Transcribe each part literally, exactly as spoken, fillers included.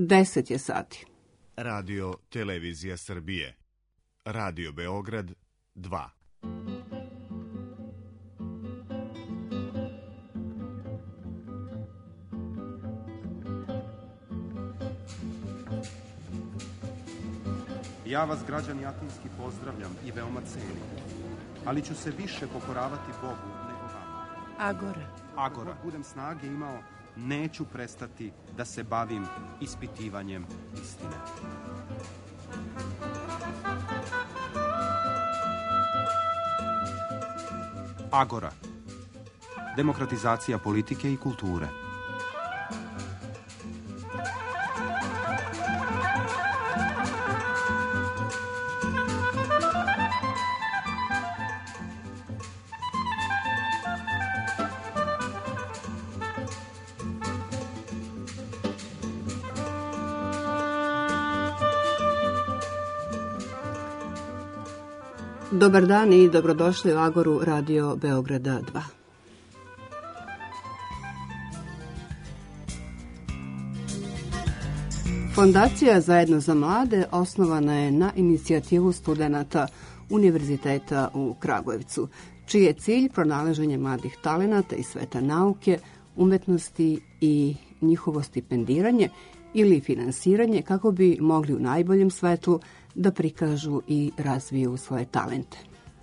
deset je sati. Radio Televizija Srbije. Radio Beograd dva. Ja vas, građani Atinski, pozdravljam i veoma cenim, ali ću se više pokoravati Bogu nego vama. Agora. Agora. Ako budem snage imao, neću prestati da se bavim ispitivanjem istine. Agora. Demokratizacija politike i kulture. Dobar dan i dobrodošli u Agoru Radio Beograda dva. Fondacija Zajedno za mlade osnovana je na inicijativu studenata Univerziteta u Kragujevcu, čiji je cilj pronalaženje mladih talenata iz sveta nauke, umetnosti i njihovo stipendiranje ili finansiranje kako bi mogli u najboljem svetlu da prikažu i razviju svoje talente.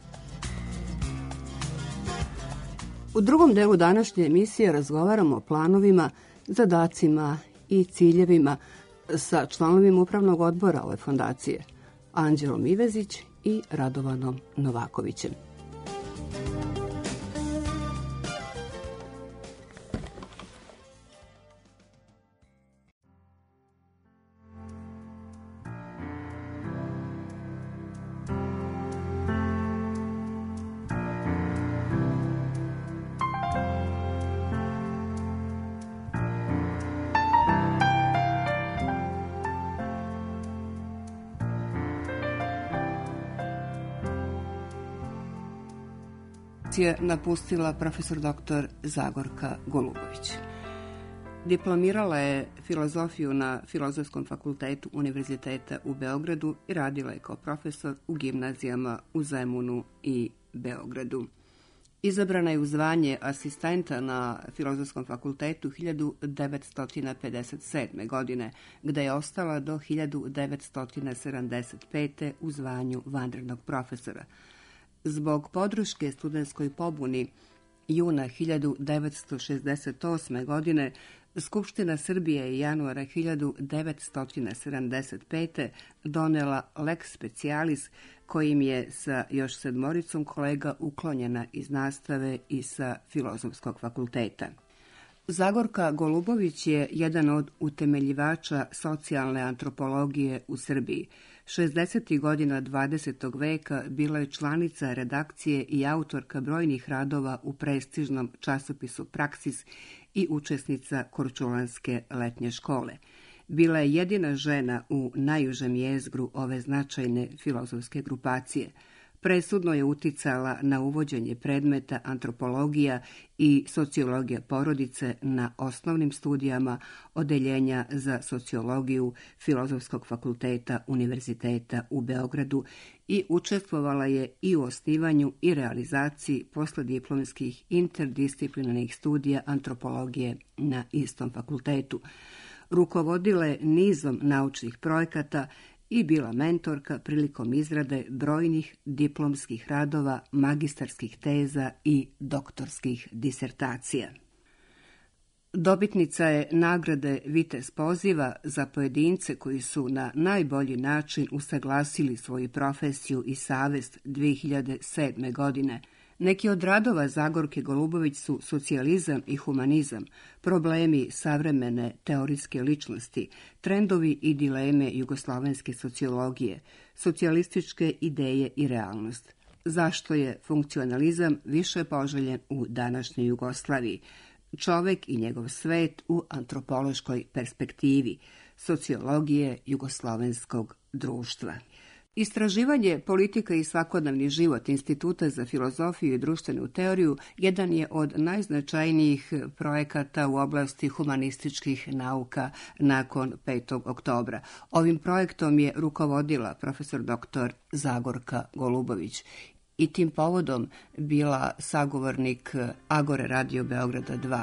U drugom delu današnje emisije razgovaramo o planovima, zadacima i ciljevima sa članovima upravnog odbora ove fondacije, Anđelom Ivezić i Radovanom Novakovićem. Je napustila profesor doktor Zagorka Golubović. Diplomirala je filozofiju na Filozofskom fakultetu Univerziteta u Beogradu i radila je kao profesor u gimnazijama u Zemunu i Beogradu. Izabrana je u zvanje asistenta na Filozofskom fakultetu hiljadu devetsto pedeset sedme. godine, gde je ostala do hiljadu devetsto sedamdeset pete. u zvanju vanrednog profesora. Zbog podrške studentskoj pobuni juna hiljadu devetsto šezdeset osme. godine Skupština Srbije je januara hiljadu devetsto sedamdeset pete. donela lex specialis kojim je sa još sedmoricom kolega uklonjena iz nastave i sa Filozofskog fakulteta. Zagorka Golubović je jedan od utemeljivača socijalne antropologije u Srbiji. šezdesetih godina dvadesetog veka bila je članica redakcije i autorka brojnih radova u prestižnom časopisu Praksis i učesnica Korčulanske letnje škole. Bila je jedina žena u najužem jezgru ove značajne filozofske grupacije. Presudno je uticala na uvođenje predmeta antropologija i sociologija porodice na osnovnim studijama Odeljenja za sociologiju Filozofskog fakulteta Univerziteta u Beogradu i učestvovala je i u osnivanju i realizaciji poslijediplomskih interdisciplinarnih studija antropologije na istom fakultetu. Rukovodila je nizom naučnih projekata i bila mentorka prilikom izrade brojnih diplomskih radova, magistarskih teza i doktorskih disertacija. Dobitnica je nagrade Vitez poziva za pojedince koji su na najbolji način usaglasili svoju profesiju i savest dve hiljade sedme. godine. Neki od radova Zagorke Golubović su socijalizam i humanizam, problemi savremene teorijske ličnosti, trendovi i dileme jugoslavenske sociologije, socijalističke ideje i realnost. Zašto je funkcionalizam više poželjen u današnjoj Jugoslaviji? Čovek i njegov svet u antropološkoj perspektivi, sociologije jugoslovenskog društva. Istraživanje politika i svakodnevni život Instituta za filozofiju i društvenu teoriju jedan je od najznačajnijih projekata u oblasti humanističkih nauka nakon petog oktobra. Ovim projektom je rukovodila profesor doktor Zagorka Golubović i tim povodom bila sagovornik Agore Radio Beograda dva.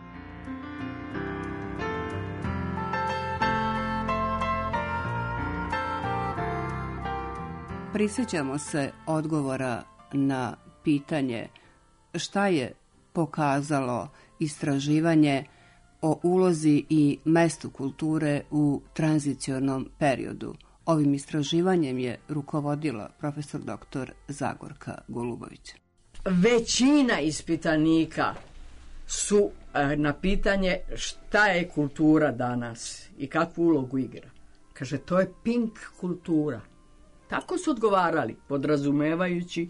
Prisjećamo se odgovora na pitanje šta je pokazalo istraživanje o ulozi i mestu kulture u tranzicionom periodu. Ovim istraživanjem je rukovodila profesor doktor Zagorka Golubović. Većina ispitanika su na pitanje šta je kultura danas i kakvu ulogu igra. Kaže, to je pink kultura. Tako su odgovarali, podrazumevajući,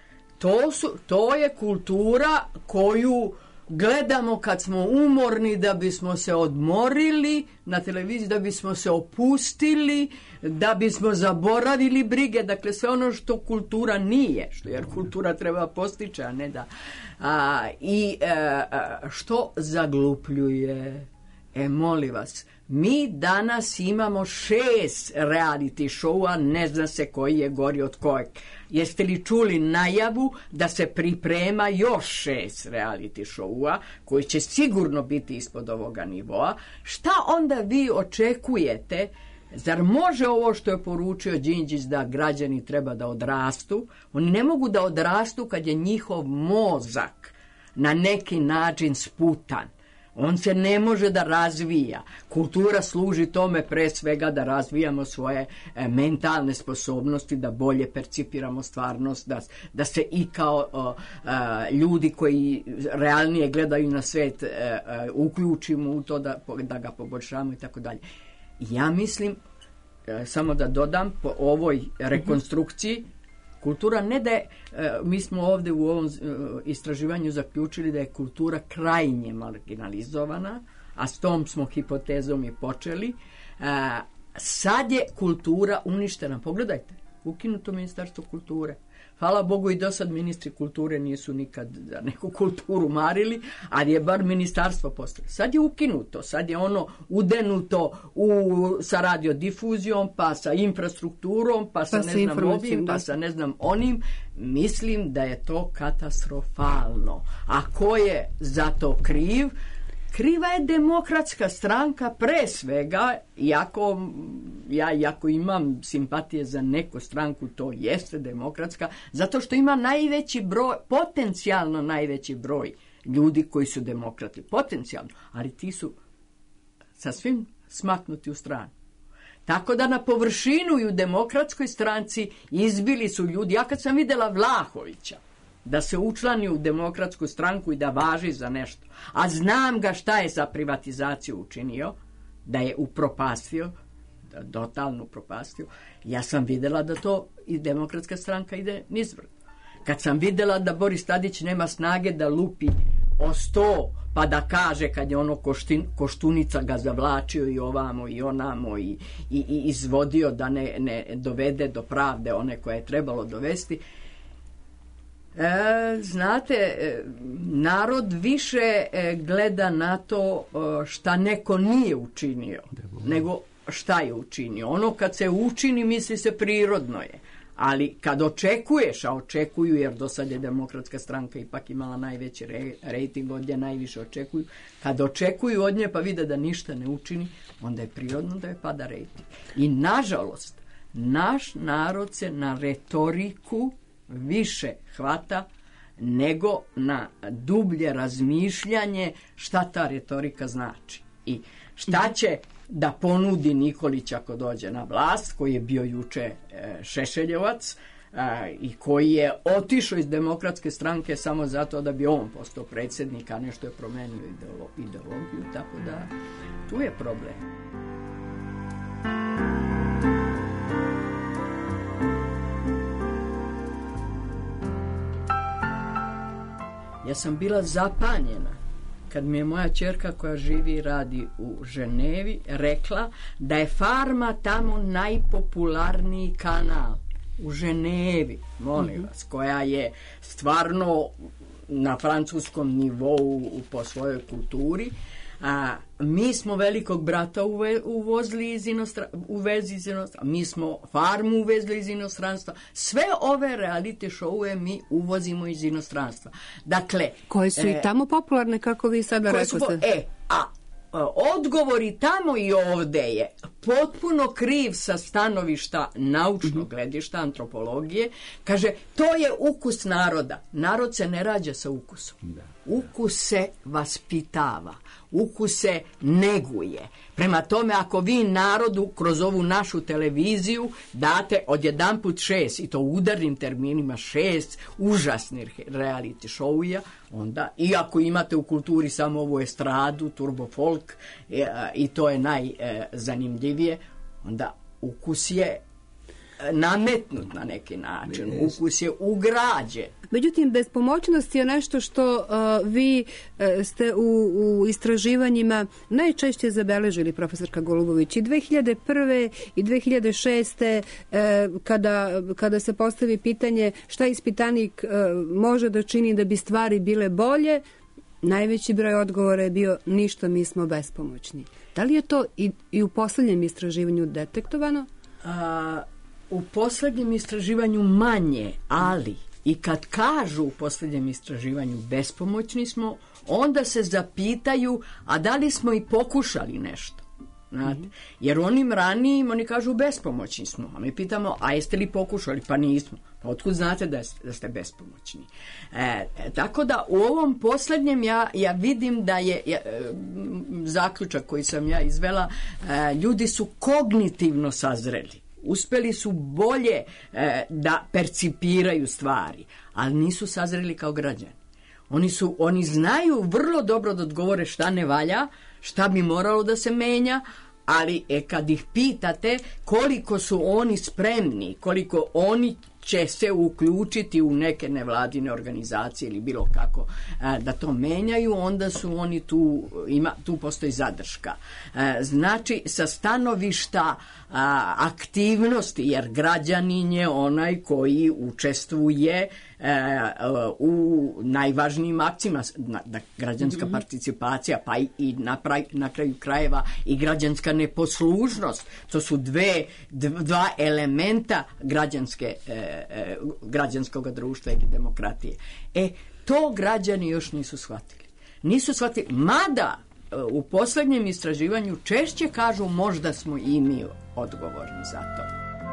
to, su, to je kultura koju gledamo kad smo umorni da bismo se odmorili na televiziji, da bismo se opustili, da bismo zaboravili brige, dakle sve ono što kultura nije, što jer kultura treba postići, a ne da. A, I a, što zaglupljuje? E, molim vas, mi danas imamo šest reality showa, ne zna se koji je gori od kojeg. Jeste li čuli najavu da se priprema još šest reality showa, koji će sigurno biti ispod ovoga nivoa? Šta onda vi očekujete? Zar može ovo što je poručio Đinđić da građani treba da odrastu? Oni ne mogu da odrastu kad je njihov mozak na neki način sputan. On se ne može da razvija. Kultura služi tome pre svega da razvijamo svoje e, mentalne sposobnosti, da bolje percipiramo stvarnost, da, da se i kao o, a, ljudi koji realnije gledaju na svet e, e, uključimo u to da, da ga poboljšamo i tako dalje. Ja mislim, e, samo da dodam, po ovoj rekonstrukciji, kultura ne da je, mi smo ovdje u ovom istraživanju zaključili da je kultura krajnje marginalizovana, a s tom smo hipotezom i počeli. Sad je kultura uništena. Pogledajte, ukinuto Ministarstvo kulture. Hvala Bogu i do sad ministri kulture nisu nikad za neku kulturu marili, ali je bar ministarstvo postavljeno. Sad je ukinuto, sad je ono udenuto u, sa radiodifuzijom, pa sa infrastrukturom, pa sa, pa ne znam ovim, pa sa ne znam onim. Mislim da je to katastrofalno. A ko je za to kriv? Kriva je Demokratska stranka pre svega, iako ja iako imam simpatije za neku stranku, to jeste Demokratska, zato što ima najveći broj, potencijalno najveći broj ljudi koji su demokrati, potencijalno, ali ti su sasvim smaknuti u stranu. Tako da na površinu i u Demokratskoj stranci izbili su ljudi. Ja kad sam vidjela Vlahovića da se učlani u Demokratsku stranku i da važi za nešto, a znam ga šta je za privatizaciju učinio, da je upropastio, da totalno upropastio, ja sam vidjela da to i Demokratska stranka ide nizbrdo. Kad sam vidjela da Boris Tadić nema snage da lupi o sto, pa da kaže kad je ono koštin, Koštunica ga zavlačio i ovamo i onamo i, i, i izvodio da ne, ne dovede do pravde one koje je trebalo dovesti. E, znate, narod više gleda na to šta neko nije učinio, nego šta je učinio. Ono kad se učini, misli se prirodno je. Ali kad očekuješ, a očekuju, jer do sad je Demokratska stranka ipak imala najveći re, rejting, od nje najviše očekuju, kad očekuju od nje pa vide da ništa ne učini, onda je prirodno da je pada rejting. I nažalost, naš narod se na retoriku više hvata nego na dublje razmišljanje šta ta retorika znači. I šta će da ponudi Nikolić ako dođe na vlast, koji je bio juče e, Šešeljevac e, i koji je otišao iz Demokratske stranke samo zato da bi on postao predsjednik, a nešto je promenio ideolo, ideologiju, tako da tu je problem. Ja sam bila zapanjena kad mi je moja ćerka koja živi i radi u Ženevi rekla da je Farma tamo najpopularniji kanal. u Ženevi, molim mm-hmm. vas, koja je stvarno na francuskom nivou po svojoj kulturi. A, mi smo Velikog brata uve, uvozili iz inostranstva, uvezi iz inostranstva, mi smo Farmu uvezli iz inostranstva. Sve ove reality showe mi uvozimo iz inostranstva. Dakle, koje su e, i tamo popularne, kako vi sada rekoste. E, a odgovor i tamo i ovde je potpuno kriv sa stanovišta naučnog mm-hmm. gledišta, antropologije. Kaže, to je ukus naroda. Narod se ne rađa sa ukusom. Da. Ukus se vaspitava. Ukus se neguje. Prema tome, ako vi narodu kroz ovu našu televiziju date odjedanput šest, i to u udarnim terminima šest užasnih reality show-ja, onda, iako imate u kulturi samo ovu estradu, turbo folk, e, i to je najzanimljivije, onda ukus je nametnut na neki način, ukus je ugrađen. Međutim, bespomoćnost je nešto što uh, vi uh, ste u, u istraživanjima najčešće zabeležili, profesorka Golubović, i dve hiljade prve i dve hiljade šeste uh, kada, kada se postavi pitanje šta ispitanik uh, može da čini da bi stvari bile bolje, najveći broj odgovora je bio ništa, mi smo bespomoćni. Da li je to i, i u posljednjem istraživanju detektovano? A, u posljednjem istraživanju manje, ali i kad kažu u posljednjem istraživanju bespomoćni smo, onda se zapitaju, a da li smo i pokušali nešto? Znate? Mm-hmm. Jer onim ranijim oni kažu bespomoćni smo, a mi pitamo, a jeste li pokušali? Pa nismo. Pa otkud znate da, da ste bespomoćni? E, tako da u ovom posljednjem ja, ja vidim da je ja, zaključak koji sam ja izvela, e, ljudi su kognitivno sazreli. Uspeli su bolje e, da percipiraju stvari, ali nisu sazreli kao građani. Oni, su, oni znaju vrlo dobro da odgovore šta ne valja, šta bi moralo da se menja, ali e, kad ih pitate koliko su oni spremni, koliko oni će se uključiti u neke nevladine organizacije ili bilo kako a, da to menjaju, onda su oni tu, ima, tu postoji zadrška. A, znači, sa stanovišta a, aktivnosti, jer građanin je onaj koji učestvuje a, u najvažnijim akcijama, da, građanska mm-hmm. participacija, pa i, i na, praj, na kraju krajeva i građanska neposlušnost. To su dve, dva elementa građanske e, građanskog društva i demokratije. E, to građani još nisu shvatili. Nisu shvatili, mada u posljednjem istraživanju češće kažu možda smo i mi odgovorni za to.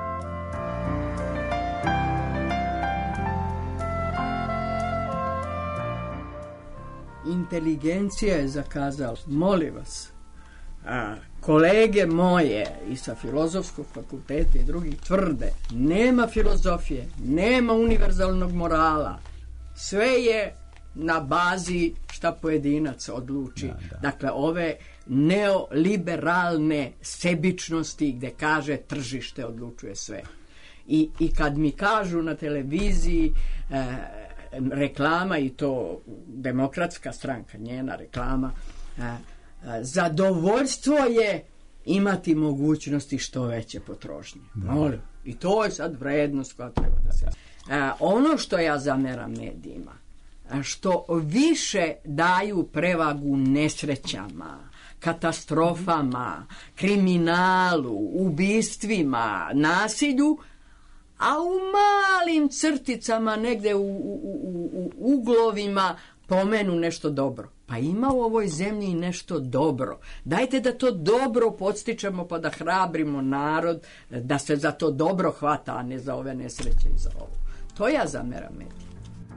Inteligencija je zakazala. Molim vas, a, kolege moje i sa filozofskog fakulteta i drugih tvrde, nema filozofije, nema univerzalnog morala. Sve je na bazi šta pojedinac odluči. Da, da. Dakle, ove neoliberalne sebičnosti gde kaže tržište odlučuje sve. I, i kad mi kažu na televiziji e, reklama, i to Demokratska stranka, njena reklama, e, zadovoljstvo je imati mogućnosti što veće potrošnje. Molim. I to je sad vrednost koja treba da se... A, ono što ja zameram medijima, što više daju prevagu nesrećama, katastrofama, kriminalu, ubistvima, nasilju, a u malim crticama negde u, u, u, u uglovima pomenu nešto dobro. Pa ima u ovoj zemlji i nešto dobro. Dajte da to dobro podstičemo pa da hrabrimo narod da se za to dobro hvata, a ne za ove nesreće i za ovo. To ja zameram medijima.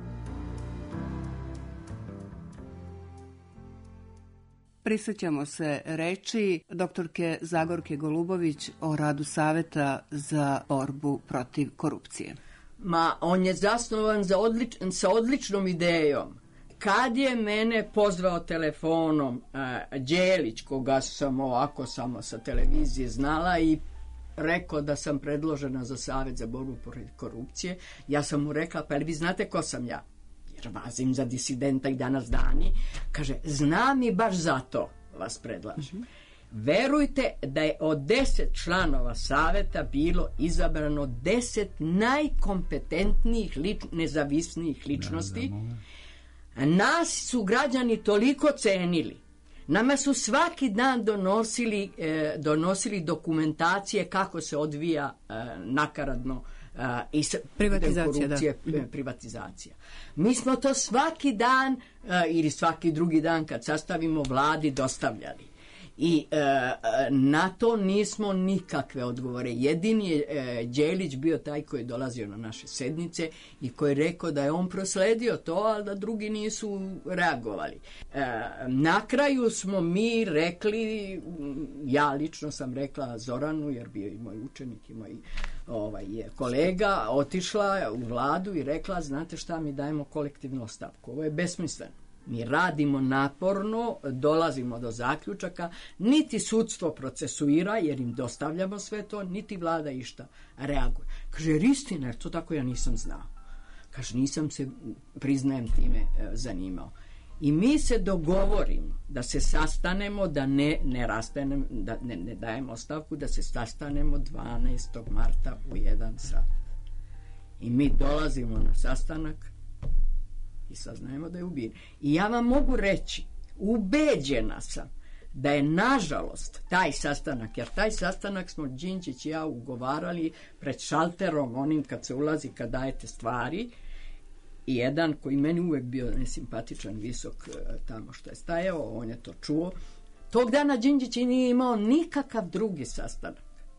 Prisjećamo se reči doktorke Zagorke Golubović o radu Saveta za borbu protiv korupcije. Ma, on je zasnovan za odlič, sa odličnom idejom. Kad je mene pozvao telefonom uh, Đelić, koga sam ovako samo sa televizije znala, i rekao da sam predložena za Savet za borbu protiv korupcije, ja sam mu rekla, pa vi znate ko sam ja? Jer vazim za disidenta i danas dani. Kaže, znam i baš zato vas predlažem. Mm-hmm. Verujte da je od deset članova saveta bilo izabrano deset najkompetentnijih, lič, nezavisnijih ličnosti. Da, da, nas su građani toliko cenili. Nama su svaki dan donosili, eh, donosili dokumentacije kako se odvija eh, nakaradno eh, i privatizacija, korupcije, da. privatizacija. Mi smo to svaki dan eh, ili svaki drugi dan kad sastavimo vladi dostavljali. I e, na to nismo nikakve odgovore. Jedini je e, Đelić bio taj koji je dolazio na naše sednice i koji je rekao da je on prosledio to, ali da drugi nisu reagovali. E, na kraju smo mi rekli, ja lično sam rekla Zoranu, jer bio i moj učenik i moj ovaj, kolega, otišla u vladu i rekla, znate šta, mi dajemo kolektivnu ostavku. Ovo je besmisleno. Mi radimo naporno, dolazimo do zaključaka, niti sudstvo procesuira, jer im dostavljamo sve to, niti vlada išta reaguje. Kaže, jer istina, jer to tako ja nisam znao. Kaže, nisam se, priznajem, time e, zanimao. I mi se dogovorimo da se sastanemo, da ne, ne rastanem, da ne, ne dajemo ostavku, da se sastanemo dvanaestog marta u jedan sat. I mi dolazimo na sastanak i saznajemo da je ubijen. I ja vam mogu reći, ubeđena sam da je nažalost taj sastanak, jer taj sastanak smo Đinđić i ja ugovarali pred šalterom, onim kad se ulazi, kad dajete stvari, i jedan koji meni uvek bio nesimpatičan, visok tamo što je stajao, on je to čuo. Tog dana Đinđić nije imao nikakav drugi sastanak.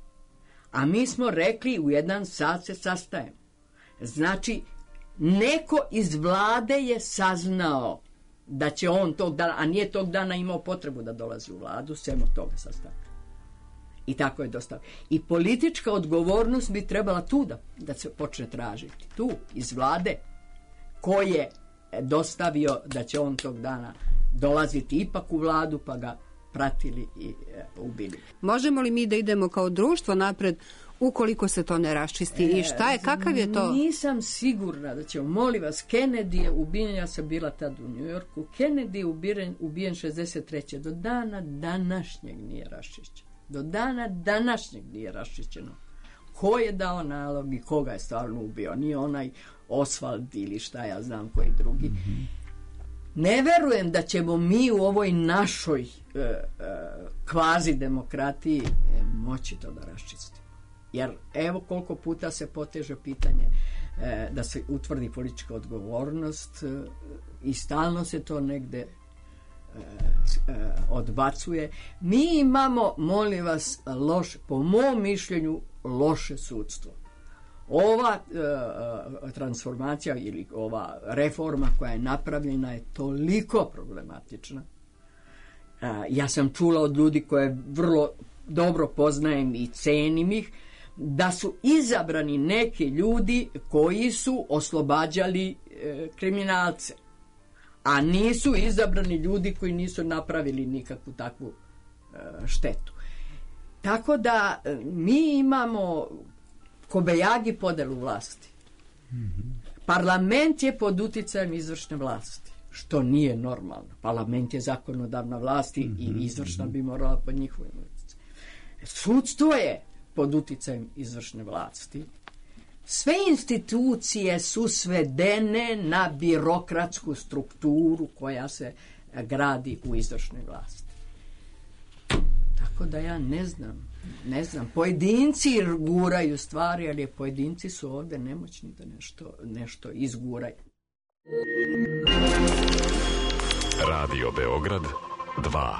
A mi smo rekli u jedan sat se sastajemo. Znači, neko iz vlade je saznao da će on tog dana, a nije tog dana imao potrebu da dolazi u vladu, sem od toga sastanka. I tako je dostavio. I politička odgovornost bi trebala tu da, da se počne tražiti. Tu, iz vlade, ko je dostavio da će on tog dana dolaziti ipak u vladu, pa ga pratili i e, ubili. Možemo li mi da idemo kao društvo napred ukoliko se to ne raščisti? I šta je, kakav je to? Nisam sigurna da ćemo, molim vas, Kennedy je ubijen, ja sam bila tad u New Yorku, Kennedy je ubijen, ubijen šezdeset treće Do dana današnjeg nije raščišćen. Do dana današnjeg nije raščišćeno. Ko je dao nalog i koga je stvarno ubio? Nije onaj Oswald ili šta ja znam koji drugi. Mm-hmm. Ne verujem da ćemo mi u ovoj našoj e, e, kvazi demokratiji e, moći to da raščistimo. Jer evo koliko puta se poteže pitanje e, da se utvrdi politička odgovornost e, i stalno se to negde e, e, odbacuje. Mi imamo, molim vas, loš, po mom mišljenju, loše sudstvo. Ova e, transformacija ili ova reforma koja je napravljena je toliko problematična. E, ja sam čula od ljudi koje vrlo dobro poznajem i cenim ih, da su izabrani neki ljudi koji su oslobađali e, kriminalce, a nisu izabrani ljudi koji nisu napravili nikakvu takvu e, štetu. Tako da e, mi imamo kobejagi podelu vlasti. Mm-hmm. Parlament je pod uticajem izvršne vlasti, što nije normalno. Parlament je zakonodavna vlast i mm-hmm. izvršna bi morala pod njihovim uticajem. Sudstvo je pod uticajem izvršne vlasti. Sve institucije su svedene na birokratsku strukturu koja se gradi u izvršnoj vlasti. Tako da ja ne znam, ne znam, pojedinci guraju stvari, ali pojedinci su ovdje nemoćni da nešto, nešto izguraju. Radio Beograd dva.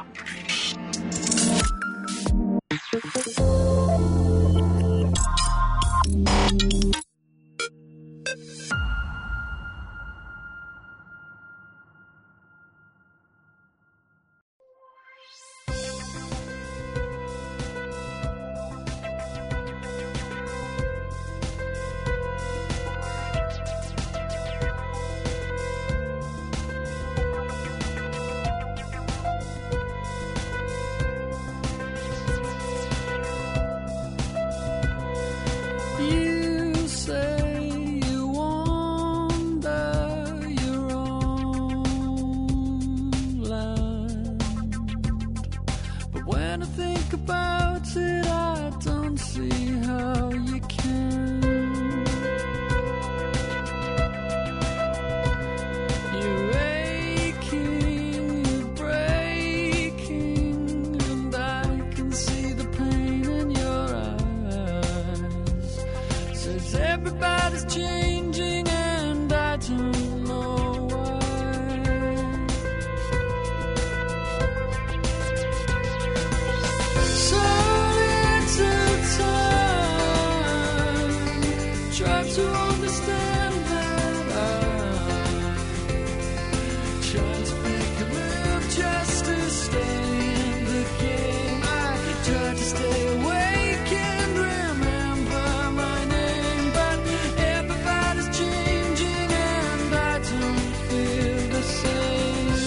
Everybody's changing and I don't know why. So little time, try to understand that I'm trying to make a move just to stay in the game. I try to stay awake and remember my name, but everybody's changing and I don't feel the same.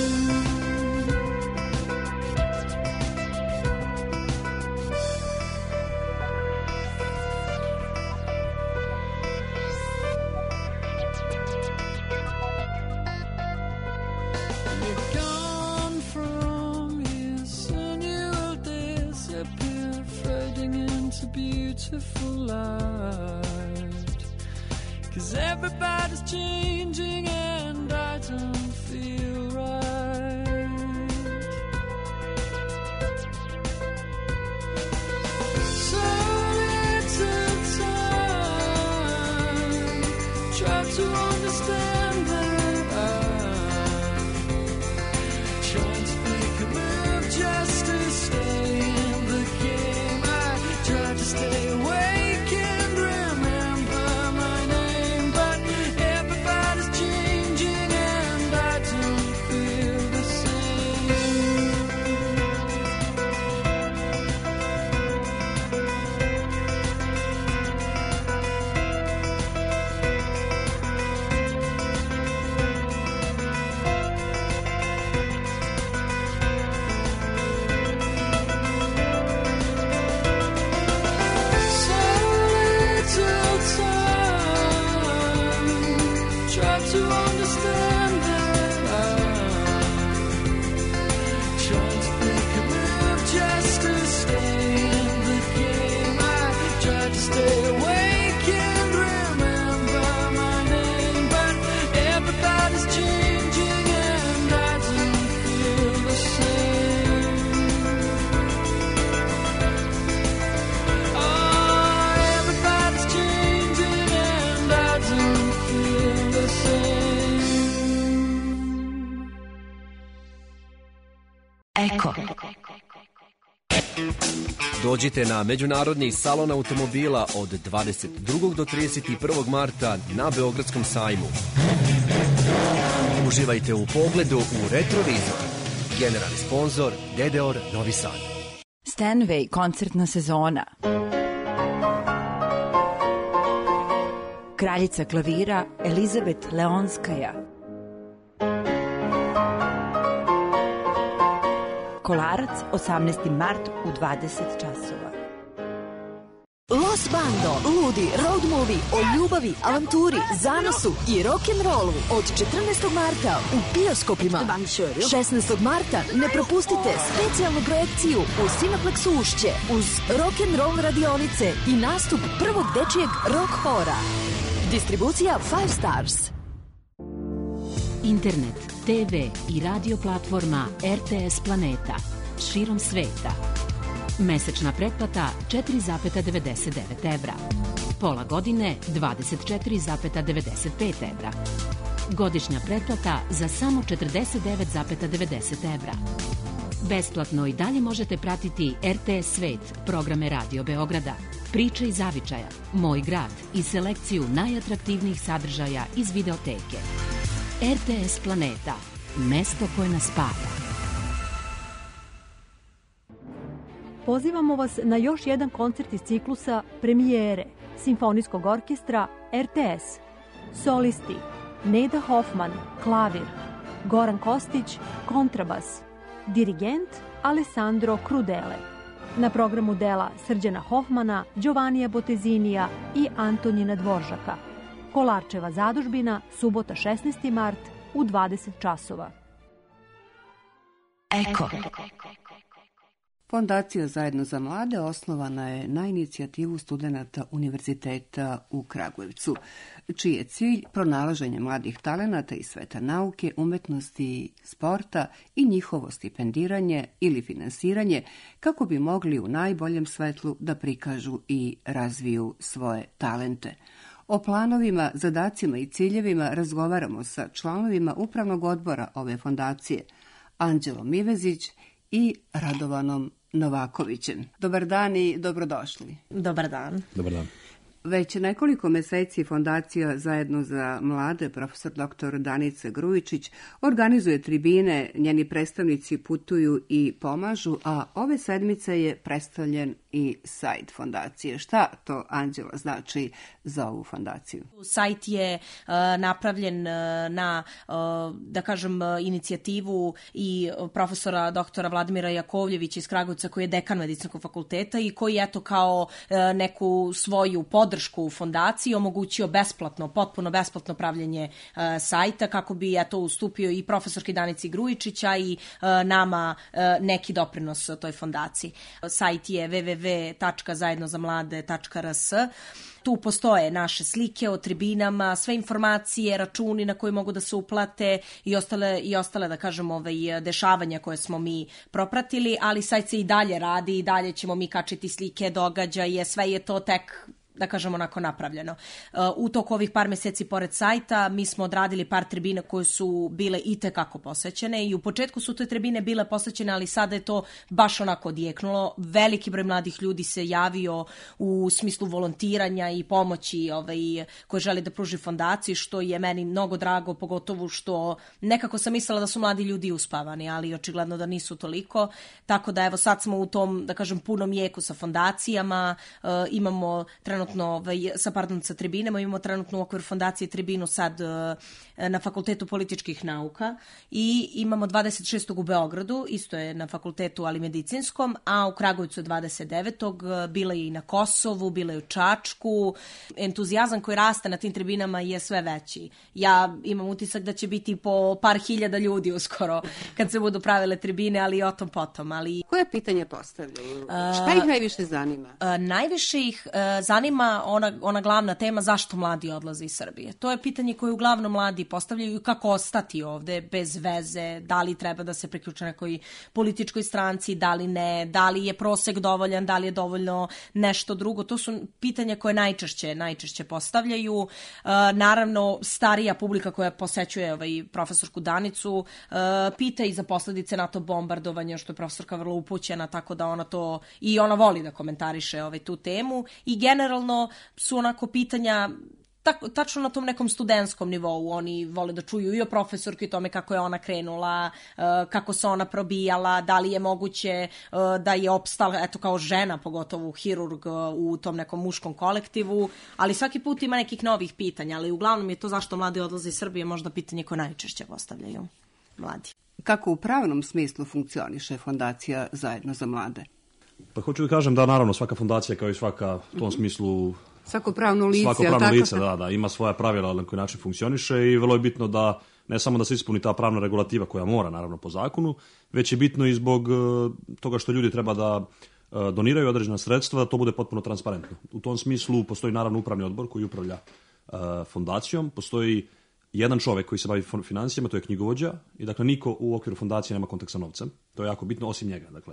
You're gone from here, soon you'll disappear, fading into beautiful light. 'Cause everybody's changing and I don't feel right. So little time, try to understand that I'm trying to make a move just to stay in the game. I try to stay awake and remember my name, but everybody's changing and I don't feel the same. So little time, try to understand that I'm trying to make a move just to stay in the game. I try to stay awake and remember my name, but everybody's changing and I don't feel the same. Oh, everybody's changing and I don't feel the same. Eko. Dođite na Međunarodni salon automobila od dvadeset drugog do trideset prvog marta na Beogradskom sajmu. Uživajte u pogledu u retrovizor. Generalni sponzor Dedeor Novi Sad. Stanway koncertna sezona. Kraljica klavira Elizabet Leonskaja. Kolarac, osamnaesti mart u dvadeset časova. Los Bando, ludi road movie o ljubavi, avanturi, zanosu i rock'n'rollu od četrnaestog marta u bioskopima. šesnaestog marta ne propustite specijalnu projekciju u Cineplexu Ušće uz rock'n'roll radionice i nastup prvog dečijeg rock hora. Distribucija Five Stars. Internet, te ve i radio platforma er te es Planeta širom sveta. Mesečna pretplata četiri zarez devedeset devet evra. Pola godine dvadeset četiri zarez devedeset pet evra. Godišnja pretplata za samo četrdeset devet zarez devedeset evra. Besplatno i dalje možete pratiti er te es Svet, programe Radio Beograda, Priče iz zavičaja, Moj grad i selekciju najatraktivnijih sadržaja iz videoteke. er te es Planeta, mesto koje nas spaja. Pozivamo vas na još jedan koncert iz ciklusa Premijere Simfonijskog orkestra er te es. Solisti Neda Hoffman, klavir, Goran Kostić, kontrabas, dirigent Alessandro Crudele. Na programu dela Srđana Hoffmana, Giovannija Botezinija i Antonina Dvoržaka. Kolarčeva zadužbina, subota šesnaesti mart u dvadeset časova. Eko. Fondacija Zajedno za mlade osnovana je na inicijativu studenata Univerziteta u Kragujevcu, čiji je cilj pronalaženje mladih talenata iz sveta nauke, umetnosti, sporta i njihovo stipendiranje ili finansiranje kako bi mogli u najboljem svetlu da prikažu i razviju svoje talente. O planovima, zadacima i ciljevima razgovaramo sa članovima upravnog odbora ove fondacije, Anđelom Ivezić i Radovanom Novakovićem. Dobar dan i dobrodošli. Dobar dan. Dobar dan. Već nekoliko meseci Fondacija Zajedno za mlade, profesor doktor Danica Grujičić, organizuje tribine, njeni predstavnici putuju i pomažu, a ove sedmice je predstavljen i sajt fondacije. Šta to, Anđela, znači za ovu fondaciju? Sajt je uh, napravljen uh, na, uh, da kažem, uh, inicijativu i profesora doktora Vladimira Jakovljevića iz Kragujevca, koji je dekan Medicinskog fakulteta i koji eto kao uh, neku svoju podršku u fondaciji omogućio besplatno, potpuno besplatno pravljenje uh, sajta kako bi eto ustupio i profesorki Danici Grujičića i uh, nama uh, neki doprinos toj fondaciji. Sajt je w w w tačka zajedno za mlade tačka r s. Tu postoje naše slike o tribinama, sve informacije, računi na koje mogu da se uplate i ostale, i ostale da kažem, ovaj, dešavanja koje smo mi propratili, ali sajt se i dalje radi i dalje ćemo mi kačiti slike, događaje, sve je to tek, da kažemo, onako napravljeno. U toku ovih par meseci pored sajta mi smo odradili par tribina koje su bile itekako posećene i u početku su te tribine bile posećene, ali sada je to baš onako odjeknulo. Veliki broj mladih ljudi se javio u smislu volontiranja i pomoći ovaj, koje želi da pruži fondaciji, što je meni mnogo drago, pogotovo što nekako sam mislila da su mladi ljudi uspavani, ali očigledno da nisu toliko. Tako da evo sad smo u tom, da kažem, punom jeku sa fondacijama, uh, imamo trenutno Ovaj, sa, pardon, sa tribinama, imamo trenutno u okviru fondacije tribinu sad uh, na Fakultetu političkih nauka i imamo dvadeset šestog u Beogradu, isto je na fakultetu, ali medicinskom, a u Kragujevcu dvadeset devetog bila je i na Kosovu, bila je u Čačku. Entuzijazam koji raste na tim tribinama je sve veći. Ja imam utisak da će biti po par hiljada ljudi uskoro kad se budu pravile tribine, ali o tom potom. Ali... Koje pitanje postavljaju? Šta ih najviše zanima? Uh, najviše ih uh, zanima Ona, ona glavna tema zašto mladi odlaze iz Srbije. To je pitanje koje uglavnom mladi postavljaju, kako ostati ovde bez veze, da li treba da se priključe nekoj političkoj stranci, da li ne, da li je prosek dovoljan, da li je dovoljno nešto drugo. To su pitanja koje najčešće, najčešće postavljaju. Uh, naravno, starija publika koja posećuje ovaj profesorku Danicu uh, pita i za posledice NATO bombardovanja, što je profesorka vrlo upućena, tako da ona to i ona voli da komentariše ovaj, tu temu i generalno su onako pitanja tako, tačno na tom nekom studentskom nivou. Oni vole da čuju i o profesorki, i tome kako je ona krenula, kako se ona probijala, da li je moguće da je opstala, eto kao žena, pogotovo hirurg u tom nekom muškom kolektivu, ali svaki put ima nekih novih pitanja, ali uglavnom je to zašto mladi odlaze iz Srbije možda pitanje koje najčešće postavljaju mladi. Kako u pravnom smislu funkcioniše Fondacija Zajedno za mlade? Pa hoću da kažem da naravno svaka fondacija kao i svaka u tom smislu svako pravno lice, svako pravno lice da, da, ima svoja pravila na koji način funkcioniše i vrlo je bitno da ne samo da se ispuni ta pravna regulativa koja mora naravno po zakonu, već je bitno i zbog uh, toga što ljudi treba da uh, doniraju određena sredstva, da to bude potpuno transparentno. U tom smislu postoji naravno upravni odbor koji upravlja uh, fondacijom, postoji jedan čovek koji se bavi financijama, to je knjigovođa i dakle niko u okviru fondacije nema kontakt sa novcem, to je jako bitno osim njega, dakle.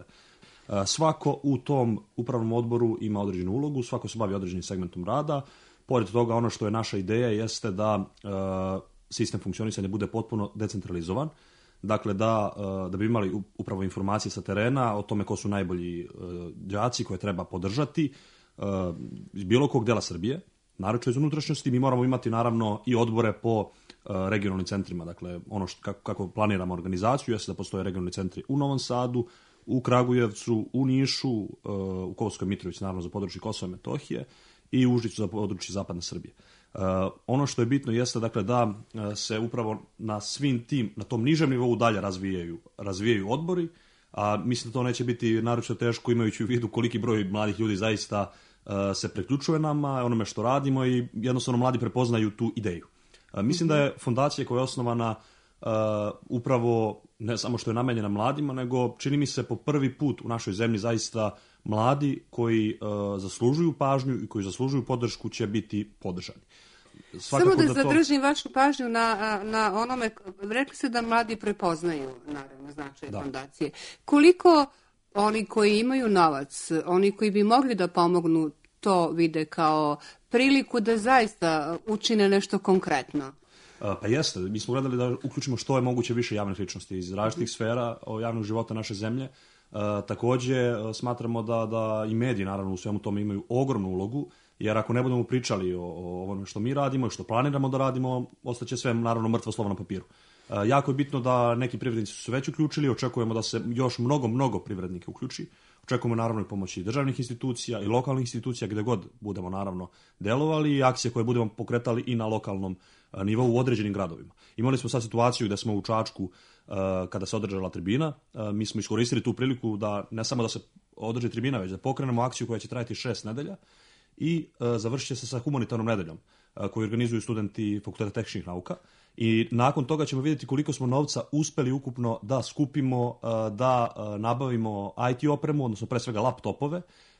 Svako u tom upravnom odboru ima određenu ulogu, svako se bavi određenim segmentom rada. Pored toga, ono što je naša ideja jeste da uh, sistem funkcionisanja bude potpuno decentralizovan. Dakle, da, uh, da bi imali upravo informacije sa terena o tome ko su najbolji uh, đaci koje treba podržati uh, iz bilo kog dela Srbije, naročito iz unutrašnjosti. Mi moramo imati naravno i odbore po uh, regionalnim centrima. Dakle, ono što, kako, kako planiramo organizaciju jeste da postoje regionalni centri u Novom Sadu, u Kragujevcu, u Nišu, u Kosovskoj Mitrovici, naravno za područje Kosova i Metohije i u Užicu za područje Zapadne Srbije. Ono što je bitno jeste dakle da se upravo na svim tim, na tom nižem nivou dalje razvijaju, razvijaju odbori, a mislim da to neće biti naročito teško imajući u vidu koliki broj mladih ljudi zaista se priključuje nama, onome što radimo i jednostavno mladi prepoznaju tu ideju. Mislim da je fondacija koja je osnovana Uh, upravo ne samo što je namenjena mladima, nego čini mi se po prvi put u našoj zemlji zaista mladi koji uh, zaslužuju pažnju i koji zaslužuju podršku će biti podržani. Svakako Samo da, da zadržim to... vašu pažnju na, na onome, rekli ste da mladi prepoznaju naravno značaj da. fondacije. Koliko oni koji imaju novac, oni koji bi mogli da pomognu to vide kao priliku da zaista učine nešto konkretno. Pa jeste, mi smo gledali da uključimo što je moguće više javnih ličnosti iz različitih sfera javnog života naše zemlje. Takođe, smatramo da, da i mediji, naravno, u svemu tome imaju ogromnu ulogu, jer ako ne budemo pričali o, o ovome što mi radimo i što planiramo da radimo, ostaće sve, naravno, mrtvo slovo na papiru. Jako je bitno da neki privrednici su se već uključili, očekujemo da se još mnogo, mnogo privrednika uključi. Očekujemo naravno i pomoći državnih institucija i lokalnih institucija gde god budemo naravno delovali i akcije koje budemo pokretali i na lokalnom nivou u određenim gradovima. Imali smo sad situaciju da smo u Čačku kada se održala tribina, mi smo iskoristili tu priliku da ne samo da se održi tribina, već da pokrenemo akciju koja će trajati šest nedelja i završit će se sa humanitarnom nedeljom koju organizuju studenti Fakulteta tehničkih nauka. I nakon toga ćemo vidjeti koliko smo novca uspeli ukupno da skupimo, da nabavimo I T opremu, odnosno pre svega laptopove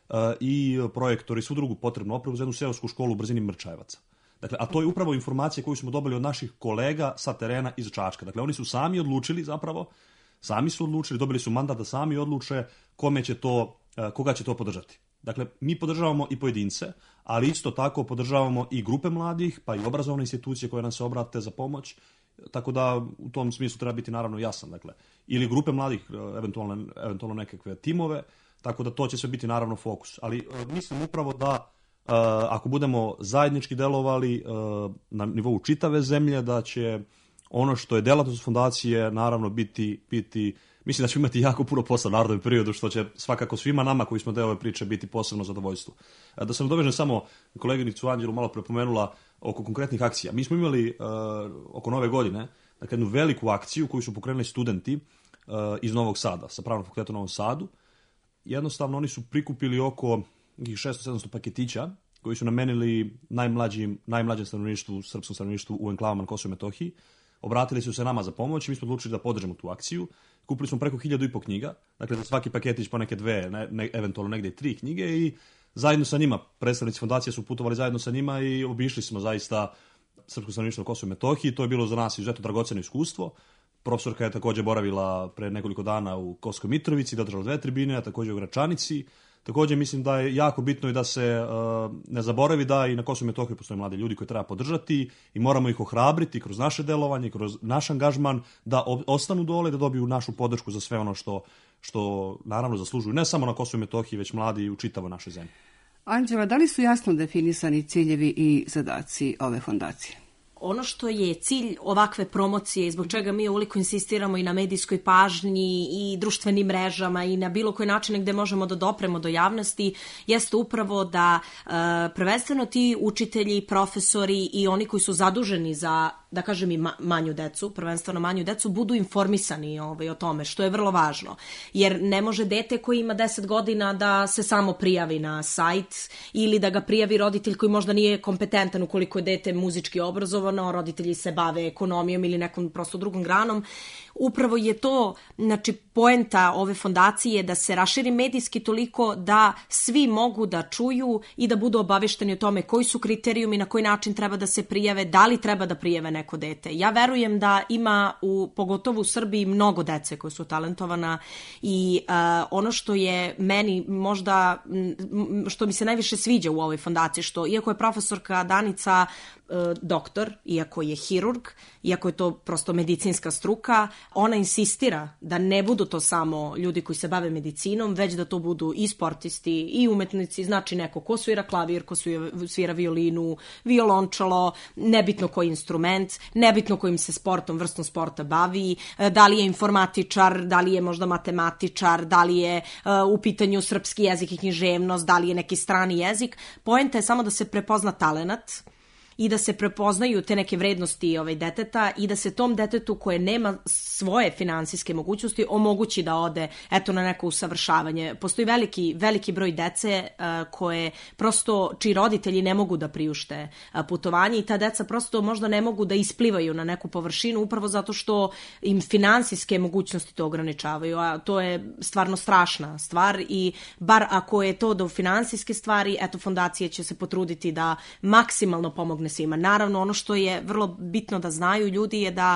i projektori i svu drugu potrebnu opremu za jednu seosku školu u blizini Mrčajevaca. Dakle, a to je upravo informacija koju smo dobili od naših kolega sa terena iz Čačka. Dakle, oni su sami odlučili zapravo, sami su odlučili, dobili su mandat da sami odluče kome će to, koga će to podržati. Dakle, mi podržavamo i pojedince, ali isto tako podržavamo i grupe mladih, pa i obrazovne institucije koje nam se obrate za pomoć, tako da u tom smislu treba biti naravno jasan. Dakle, ili grupe mladih, eventualno, eventualno nekakve timove, tako da to će sve biti naravno fokus. Ali mislim upravo da Uh, ako budemo zajednički delovali uh, na nivou čitave zemlje, da će ono što je delatnost fondacije naravno biti, biti mislim da će imati jako puno posla u narednom periodu, što će svakako svima nama koji smo deo ove priče biti posebno zadovoljstvo. Uh, da se nadovežem samo, koleginicu Anđelu malo prepomenula oko konkretnih akcija. Mi smo imali uh, oko nove godine dakle, jednu veliku akciju koju su pokrenuli studenti uh, iz Novog Sada, sa Pravnog fakulteta u Novom Sadu. Jednostavno oni su prikupili oko šesto sedamsto paketića koji su namenili najmlađim, najmlađem stanovništvu, srpskom stanovništvu u enklavama na Kosovu i Metohiji. Obratili su se nama za pomoć i mi smo odlučili da podržimo tu akciju. Kupili smo preko hiljadu i po knjiga, dakle za svaki paketić po neke dve, ne, ne, eventualno negdje i tri knjige i zajedno sa njima, predstavnici fondacije su putovali zajedno sa njima i obišli smo zaista srpsko stanovništvo na Kosovu i Metohiji. To je bilo za nas izuzetno dragoceno iskustvo. Profesorka je također boravila pre nekoliko dana u Kosovskoj Mitrovici, da održala dve tribine, a također u Gračanici. Također mislim da je jako bitno i da se uh, ne zaboravi da i na Kosovu i Metohiji postoje mladi ljudi koji treba podržati i moramo ih ohrabriti kroz naše delovanje, kroz naš angažman da ostanu dole, da dobiju našu podršku za sve ono što, što naravno zaslužuju ne samo na Kosovu i Metohiji, već mladi u čitavoj našoj zemlji. Anđela, da li su jasno definisani ciljevi i zadaci ove fondacije? Ono što je cilj ovakve promocije i zbog čega mi uveliko insistiramo i na medijskoj pažnji i društvenim mrežama i na bilo koji način gde možemo da dopremo do javnosti jeste upravo da e, prvenstveno ti učitelji, profesori i oni koji su zaduženi za, da kažem i manju decu, prvenstveno manju decu, budu informisani ovaj, o tome, što je vrlo važno. Jer ne može dete koji ima deset godina da se samo prijavi na sajt ili da ga prijavi roditelj koji možda nije kompetentan ukoliko je dete muzički obrazovano, roditelji se bave ekonomijom ili nekom prosto drugom granom. Upravo je to, znači, poenta ove fondacije da se raširi medijski toliko da svi mogu da čuju i da budu obavešteni o tome koji su kriterijumi, na koji način treba da se prijave, da li treba da prijave neko dete. Ja verujem da ima, u, pogotovo u Srbiji, mnogo dece koje su talentovana i uh, ono što je meni možda, što mi se najviše sviđa u ovoj fondaciji, što iako je profesorka Danica uh, doktor, iako je hirurg, iako je to prosto medicinska struka, ona insistira da ne budu to samo ljudi koji se bave medicinom, već da to budu i sportisti i umetnici, znači neko ko svira klavir, ko svira violinu, violončelo, nebitno koji instrument, nebitno kojim se sportom, vrstom sporta bavi, da li je informatičar, da li je možda matematičar, da li je uh, u pitanju srpski jezik i književnost, da li je neki strani jezik. Poenta je samo da se prepozna talenat i da se prepoznaju te neke vrednosti ovaj deteta i da se tom detetu koje nema svoje finansijske mogućnosti omogući da ode eto na neko usavršavanje. Postoji veliki, veliki broj dece uh, koje prosto, čiji roditelji ne mogu da priušte uh, putovanje i ta deca prosto možda ne mogu da isplivaju na neku površinu upravo zato što im finansijske mogućnosti to ograničavaju, a to je stvarno strašna stvar i bar ako je to do finansijske stvari, eto fondacija će se potruditi da maksimalno pomogne svima. Naravno, ono što je vrlo bitno da znaju ljudi je da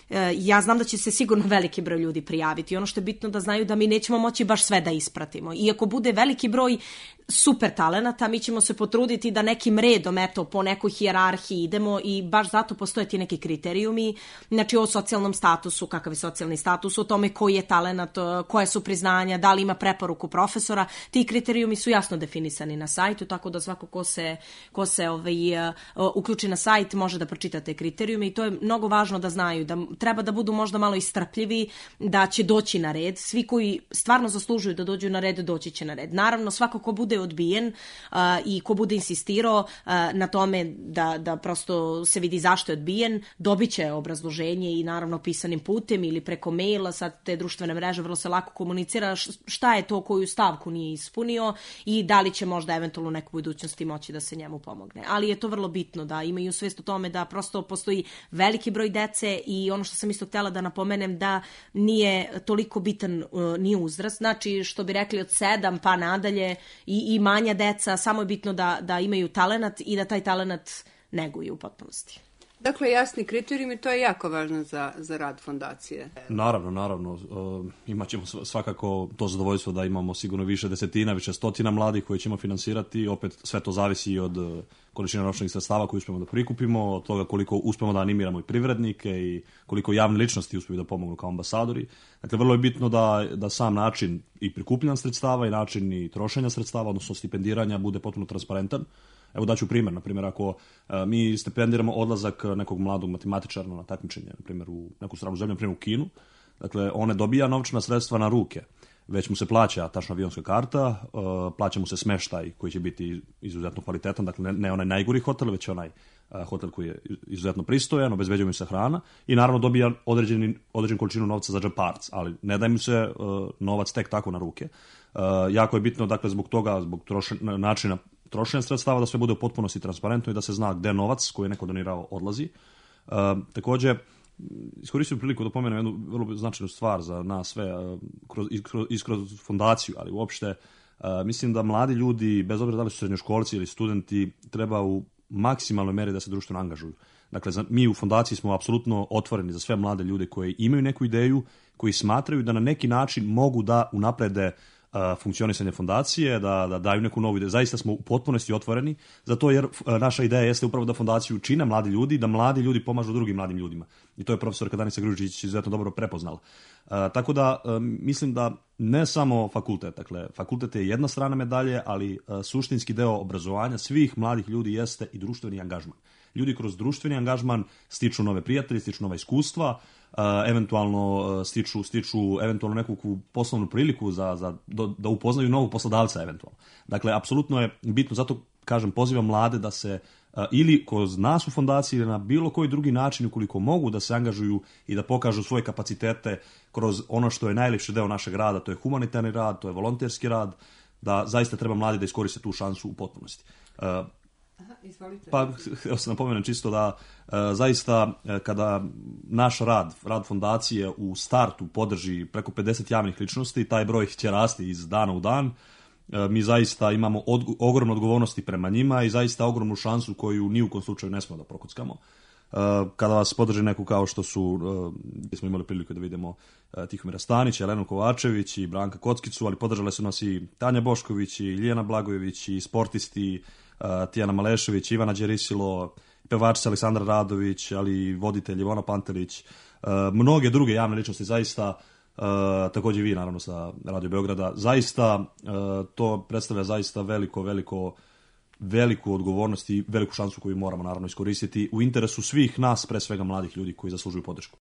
ja znam da će se sigurno veliki broj ljudi prijaviti. Ono što je bitno da znaju da mi nećemo moći baš sve da ispratimo. I ako bude veliki broj super talenata, mi ćemo se potruditi da nekim redom, eto, po nekoj hijerarhiji idemo i baš zato postoje ti neki kriterijumi, znači o socijalnom statusu, kakav je socijalni status, o tome koji je talenat, koje su priznanja, da li ima preporuku profesora. Ti kriterijumi su jasno definisani na sajtu, tako da svako ko se, ko se ovaj, uključi na sajt može da pročita te kriterijume i to je mnogo važno da znaju, da treba da budu možda malo istrpljivi, da će doći na red. Svi koji stvarno zaslužuju da dođu na red, doći će na red. Naravno, svako ko bude odbijen uh, i ko bude insistirao uh, na tome da, da prosto se vidi zašto je odbijen, dobit će obrazloženje i naravno pisanim putem ili preko maila, sad te društvene mreže vrlo se lako komunicira šta je to koju stavku nije ispunio i da li će možda eventualno u nekoj budućnosti moći da se njemu pomogne. Ali je to vrlo bitno da imaju svest o tome da prosto postoji veliki broj dece i ono što sam isto htjela da napomenem da nije toliko bitan uh, ni uzrast, znači što bi rekli od sedam pa nadalje i, i manja deca, samo je bitno da, da imaju talenat i da taj talenat neguju u potpunosti. Dakle, jasni kriterijumi, to je jako važno za, za rad fondacije. Naravno, naravno. Uh, imat ćemo svakako to zadovoljstvo da imamo sigurno više desetina, više stotina mladih koji ćemo finansirati. Opet sve to zavisi i od uh, količine novčanih sredstava koje uspijemo da prikupimo, od toga koliko uspijemo da animiramo i privrednike i koliko javne ličnosti uspiju da pomognu kao ambasadori. Dakle, vrlo je bitno da, da sam način i prikupljanja sredstava i način i trošenja sredstava, odnosno stipendiranja, bude potpuno transparentan. Evo daću primjer, na primjer, ako uh, mi stipendiramo odlazak nekog mladog matematičara na takmičenje, na primjer u neku stranu zemlju, na primjer u Kinu, dakle, on ne dobija novčana sredstva na ruke, već mu se plaća tačna avionska karta, uh, plaća mu se smeštaj koji će biti izuzetno kvalitetan, dakle, ne, ne onaj najgori hotel, već onaj uh, hotel koji je izuzetno pristojan, obezbeđuje mu se hrana i naravno dobija određeni, određenu količinu novca za džeparac, ali ne daje mu se uh, novac tek tako na ruke. Uh, jako je bitno, dakle, zbog toga, zbog trošen, načina trošenja sredstava, da sve bude u potpunosti transparentno i da se zna gde novac koji je neko donirao odlazi. Uh, također, iskoristio priliku da pomenem jednu vrlo značajnu stvar za nas sve, uh, kroz, kroz, kroz fondaciju, ali uopšte uh, mislim da mladi ljudi, bez obzira da li su srednjoškolci ili studenti, treba u maksimalnoj meri da se društveno angažuju. Dakle, za, mi u fondaciji smo apsolutno otvoreni za sve mlade ljude koji imaju neku ideju, koji smatraju da na neki način mogu da unaprede funkcionisanje fondacije, da, da daju neku novu ideju. Zaista smo u potpunosti otvoreni, zato jer naša ideja jeste upravo da fondaciju čine mladi ljudi, da mladi ljudi pomažu drugim mladim ljudima. I to je profesorka Danica Gružić izuzetno dobro prepoznala. Uh, tako da uh, mislim da ne samo fakultet, dakle, fakultet je jedna strana medalje, ali uh, suštinski deo obrazovanja svih mladih ljudi jeste i društveni angažman. Ljudi kroz društveni angažman stiču nove prijatelje, stiču nova iskustva, Uh, eventualno uh, stiču, stiču eventualno neku poslovnu priliku za, za, do, da upoznaju novog poslodavca eventualno. Dakle, apsolutno je bitno, zato kažem, pozivam mlade da se uh, ili kroz nas u fondaciji ili na bilo koji drugi način, ukoliko mogu, da se angažuju i da pokažu svoje kapacitete kroz ono što je najljepši deo našeg rada, to je humanitarni rad, to je volonterski rad, da zaista treba mladi da iskoriste tu šansu u potpunosti. Uh, Aha, izvolite. Pa, evo se napomenem čisto da e, zaista e, kada naš rad, rad fondacije u startu podrži preko pedeset javnih ličnosti, taj broj će rasti iz dana u dan. E, mi zaista imamo od, ogromnu odgovornosti prema njima i zaista ogromnu šansu koju ni u kom slučaju ne smemo da prokockamo. E, kada vas podrži neku kao što su, e, gdje smo imali priliku da vidimo e, Tihomira Stanića, Elenu Kovačević i Branka Kockicu, ali podržale su nas i Tanja Bošković i Ljiljana Blagojević i sportisti Uh, Tijana Malešević, Ivana Đerisilo, pevačica Aleksandra Radović, ali i voditelj Ivona Pantelić, uh, mnoge druge javne ličnosti, zaista, uh, također vi naravno sa Radio Beograda, zaista uh, to predstavlja zaista veliko, veliko, veliku odgovornost i veliku šansu koju moramo naravno iskoristiti u interesu svih nas, pre svega mladih ljudi koji zaslužuju podršku.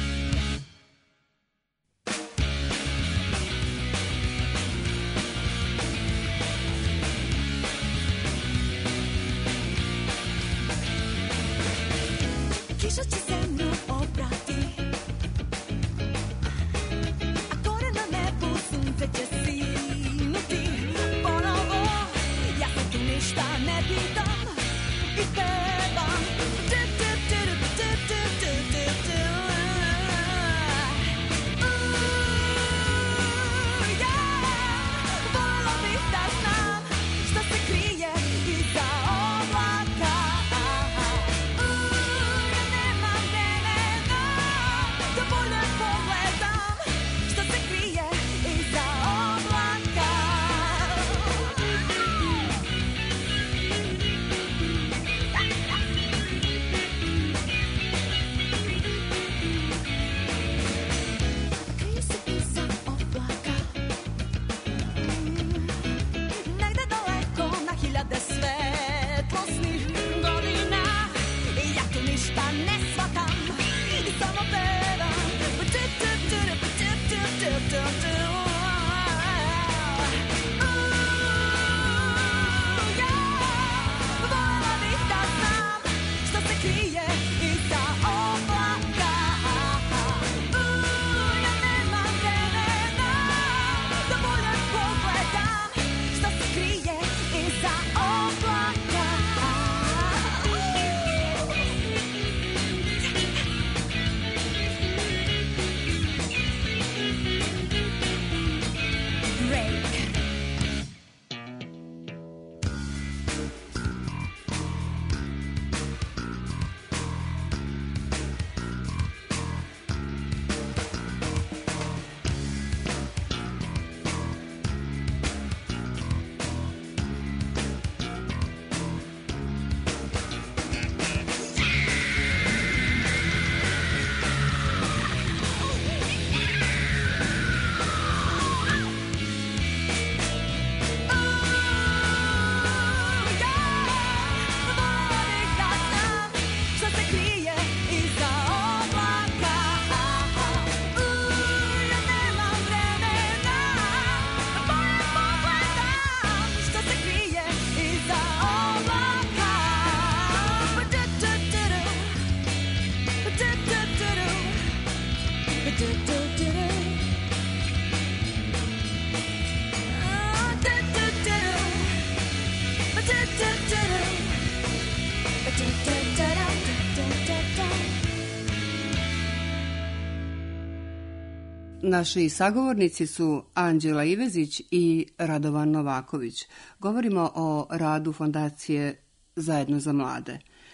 Kiša će zemlju oprati, a gore na nebu sunce će sinuti ponovo. Ja sad tu ništa ne pitam i pevam. Volela bih da znam šta se krije iza oblaka. Naši sagovornici su Anđela Ivezić i Radovan Novaković. Govorimo o radu Fondacije Zajedno za mlade.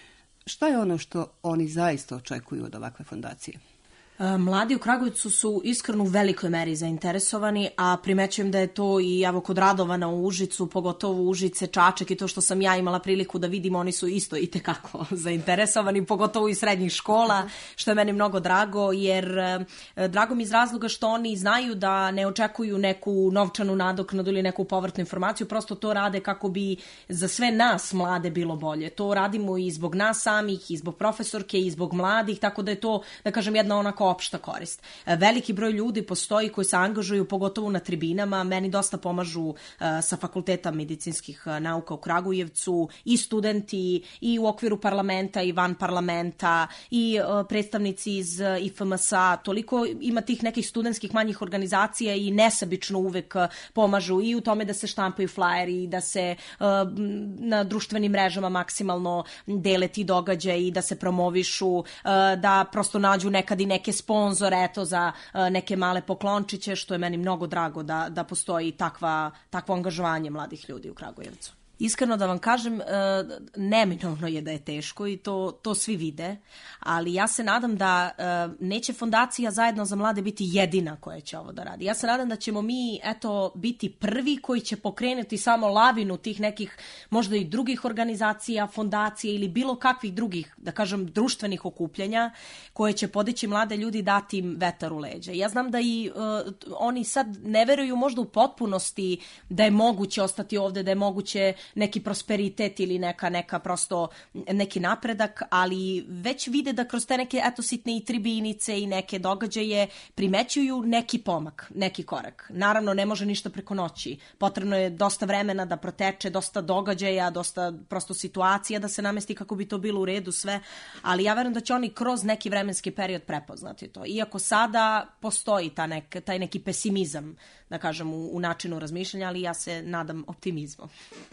Šta je ono što oni zaista očekuju od ovakve fondacije? Mladi u Kragujevcu su iskreno u velikoj meri zainteresovani, a primećujem da je to i evo kod Radovana u Užicu, pogotovo Užice, Čačak i to što sam ja imala priliku da vidim, oni su isto i tekako zainteresovani, pogotovo iz srednjih škola, što je meni mnogo drago, jer drago mi iz razloga što oni znaju da ne očekuju neku novčanu nadoknadu ili neku povratnu informaciju, prosto to rade kako bi za sve nas mlade bilo bolje. To radimo i zbog nas samih, i zbog profesorke, i zbog mladih, tako da je to, da kažem, jedna onako opšta korist. Veliki broj ljudi postoji koji se angažuju pogotovo na tribinama. Meni dosta pomažu uh, sa Fakulteta medicinskih nauka u Kragujevcu i studenti i u okviru parlamenta i van parlamenta i uh, predstavnici iz uh, I F M S-a. Toliko ima tih nekih studentskih manjih organizacija i nesebično uvek uh, pomažu i u tome da se štampaju flajeri, da se uh, na društvenim mrežama maksimalno dele ti događaji i da se promovišu, uh, da prosto nađu nekad i neke sponzore, eto, za uh, neke male poklončiće, što je meni mnogo drago da, da postoji takva, takvo angažovanje mladih ljudi u Kragujevcu. Iskreno da vam kažem, neminovno je da je teško i to, to svi vide, ali ja se nadam da neće Fondacija Zajedno za mlade biti jedina koja će ovo da radi. Ja se nadam da ćemo mi, eto, biti prvi koji će pokrenuti samo lavinu tih nekih možda i drugih organizacija, fondacija ili bilo kakvih drugih, da kažem, društvenih okupljanja koje će podići mlade ljudi, dati im vetar u leđa. Ja znam da i uh, oni sad ne veruju možda u potpunosti da je moguće ostati ovde, da je moguće neki prosperitet ili neka, neka prosto neki napredak, ali već vide da kroz te neke eto sitne i tribinice i neke događaje primećuju neki pomak, neki korak. Naravno, ne može ništa preko noći. Potrebno je dosta vremena da proteče, dosta događaja, dosta prosto situacija da se namesti kako bi to bilo u redu sve, ali ja verujem da će oni kroz neki vremenski period prepoznati to. Iako sada postoji ta nek, taj neki pesimizam, da kažem, u, u načinu razmišljanja, ali ja se nadam optimizmom.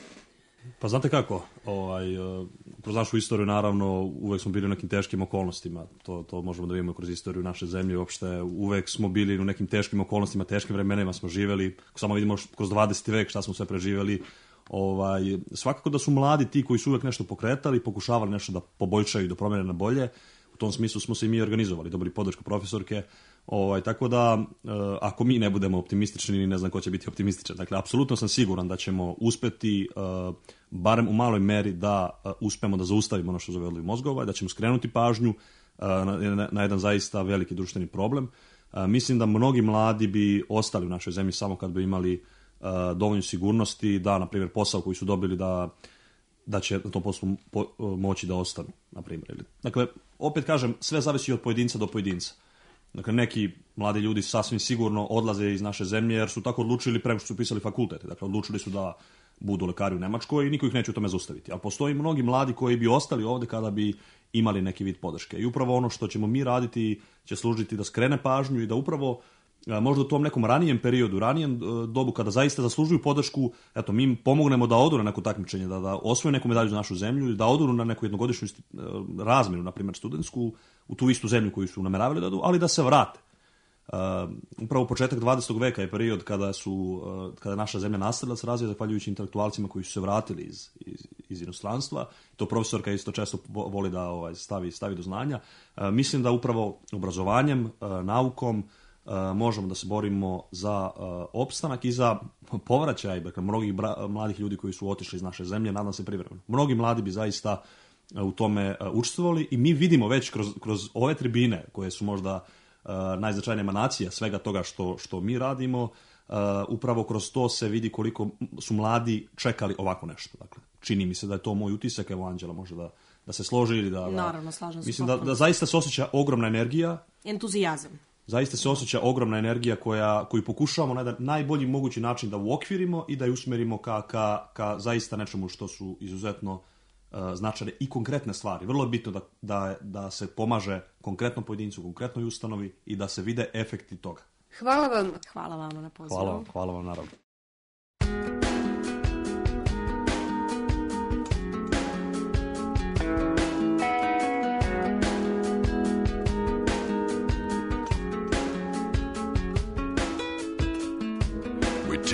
Pa znate kako, ovaj, kroz našu istoriju naravno uvek smo bili u nekim teškim okolnostima, to, to možemo da vidimo kroz istoriju naše zemlje, uopšte uvek smo bili u nekim teškim okolnostima, teškim vremenima smo živeli, samo vidimo kroz dvadeseti vek šta smo sve preživeli. Ovaj, svakako da su mladi ti koji su uvek nešto pokretali, pokušavali nešto da poboljšaju i da promene na bolje. U tom smislu smo se i mi organizovali, dobili podršku profesorke, ovaj, tako da e, ako mi ne budemo optimistični, ne znam ko će biti optimističan. Dakle, apsolutno sam siguran da ćemo uspeti, e, barem u maloj meri, da e, uspemo da zaustavimo ono što zove odliv mozgova, da ćemo skrenuti pažnju e, na, na, na jedan zaista veliki društveni problem. E, mislim da mnogi mladi bi ostali u našoj zemlji samo kad bi imali e, dovoljno sigurnosti da, na primjer, posao koji su dobili da da će na tom poslu po, moći da ostanu, na primjer. Dakle, opet kažem, sve zavisi od pojedinca do pojedinca. Dakle, neki mladi ljudi sasvim sigurno odlaze iz naše zemlje jer su tako odlučili prema što su pisali fakultete. Dakle, odlučili su da budu lekari u Nemačkoj i niko ih neće u tome zaustaviti. Ali postoji mnogi mladi koji bi ostali ovde kada bi imali neki vid podrške. I upravo ono što ćemo mi raditi će služiti da skrene pažnju i da upravo možda u tom nekom ranijem periodu, ranijem dobu kada zaista zaslužuju podršku, eto, mi im pomognemo da odu na neko takmičenje, da, da osvoje neku medalju za našu zemlju, da odu na neku jednogodišnju razmenu, na primjer studentsku, u tu istu zemlju koju su nameravali da odu, ali da se vrate. Uh, upravo početak dvadesetog veka je period kada su uh, kada naša zemlja nastavila se razvija zahvaljujući intelektualcima koji su se vratili iz, iz, iz inostranstva. To profesorka isto često voli da ovaj, stavi, stavi do znanja. Uh, mislim da upravo obrazovanjem, uh, naukom, Uh, možemo da se borimo za uh, opstanak i za povraćaj, dakle, mnogih bra- mladih ljudi koji su otišli iz naše zemlje, nadam se privremeno. Mnogi mladi bi zaista uh, u tome uh, učestvovali i mi vidimo već kroz, kroz ove tribine, koje su možda uh, najznačajnija emanacija svega toga što, što mi radimo, uh, upravo kroz to se vidi koliko su mladi čekali ovako nešto. Dakle, čini mi se da je to moj utisak, evo Anđela može da, da se složi ili da... da Naravno, slažem se. Mislim da, da zaista se osjeća ogromna energija. Entuzijazam. Zaista se osjeća ogromna energija koja, koju pokušavamo na jedan najbolji mogući način da uokvirimo i da je usmerimo ka, ka, ka zaista nečemu što su izuzetno uh, značajne i konkretne stvari. Vrlo je bitno da, da, da se pomaže konkretnom pojedincu, konkretnoj ustanovi i da se vide efekti toga. Hvala vam. Hvala vama na pozivu. Hvala vam, hvala vam naravno.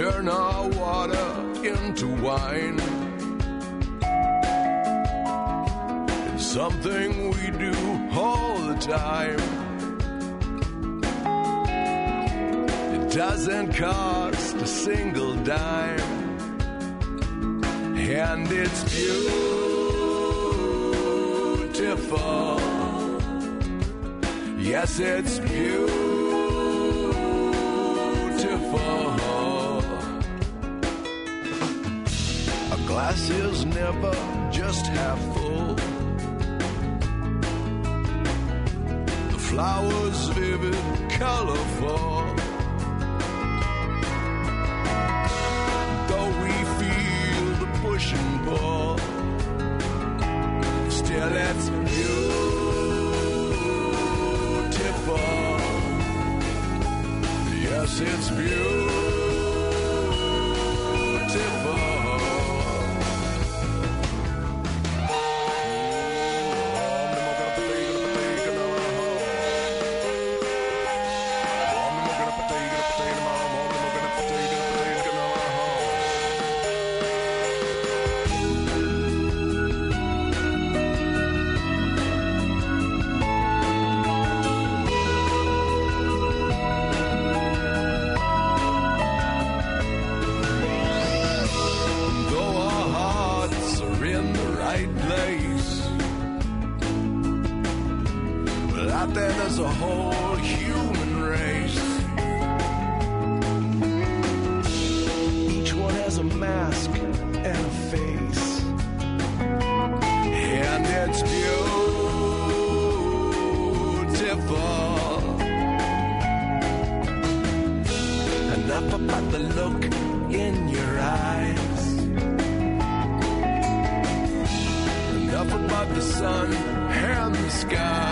turn our water into wine. It's something we do all the time. It doesn't cost a single dime, and it's beautiful. Yes, it's beautiful. A glass is never just half full. The flowers vivid, colorful. Though we feel the push and pull, still it's beautiful. Yes, it's beautiful. There's a whole human race. Each one has a mask and a face, and it's beautiful. Enough about the look in your eyes, enough about the sun and the sky.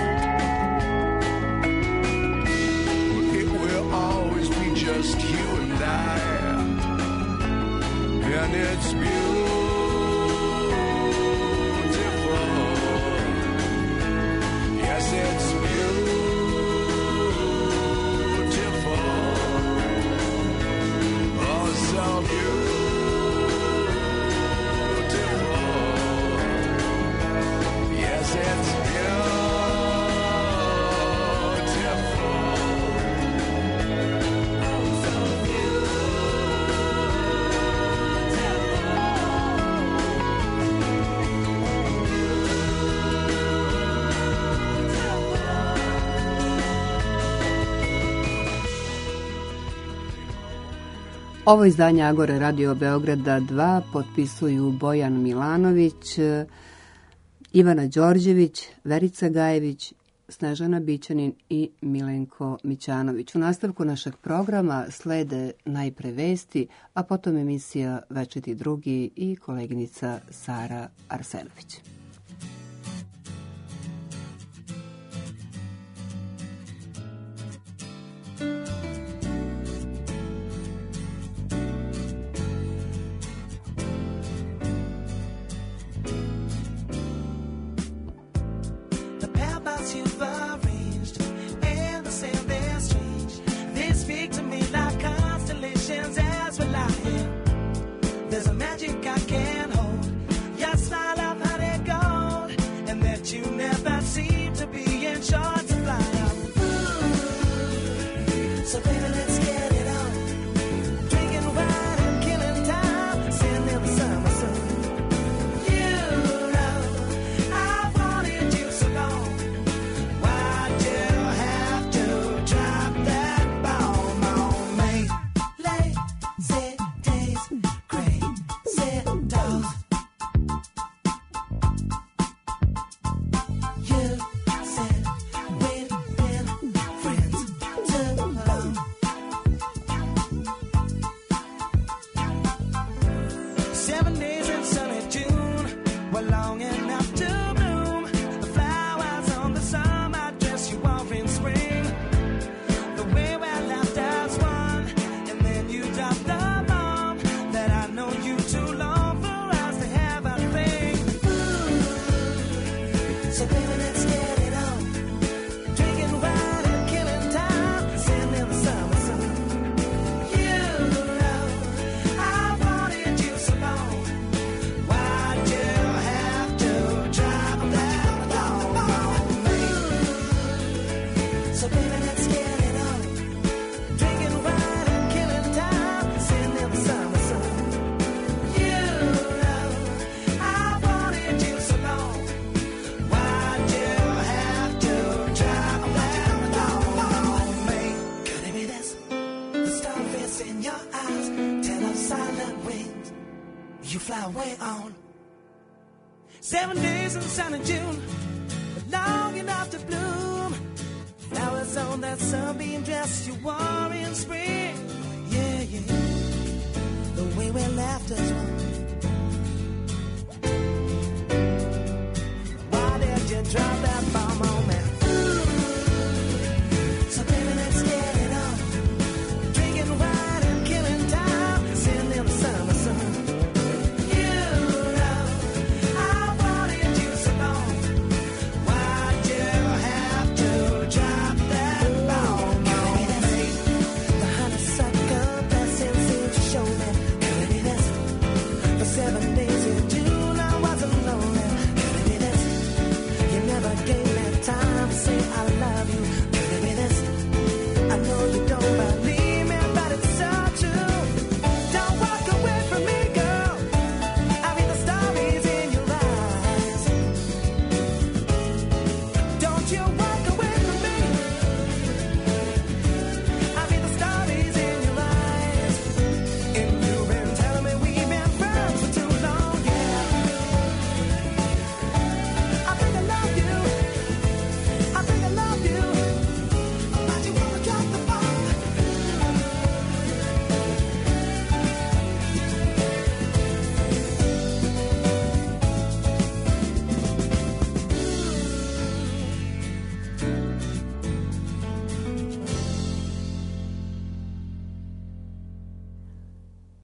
Just you and I, and it's beautiful. Yes, it's beautiful. Oh, so beautiful. Yes, it's beautiful. Ovo izdanje Agore Radio Beograda dva potpisuju Bojan Milanović, Ivana Đorđević, Verica Gajević, Snežana Bićanin i Milenko Mićanović. U nastavku našeg programa slede najpre vesti, a potom emisija Večiti drugi i koleginica Sara Arsenović. Drinking wine and killing time, sitting in the summer sun. You know Seven days in the sun in June, but long enough to bloom. Flowers on that sunbeam dress you wore in spring. Yeah, yeah, the way we laughed as one. Why did you drop that?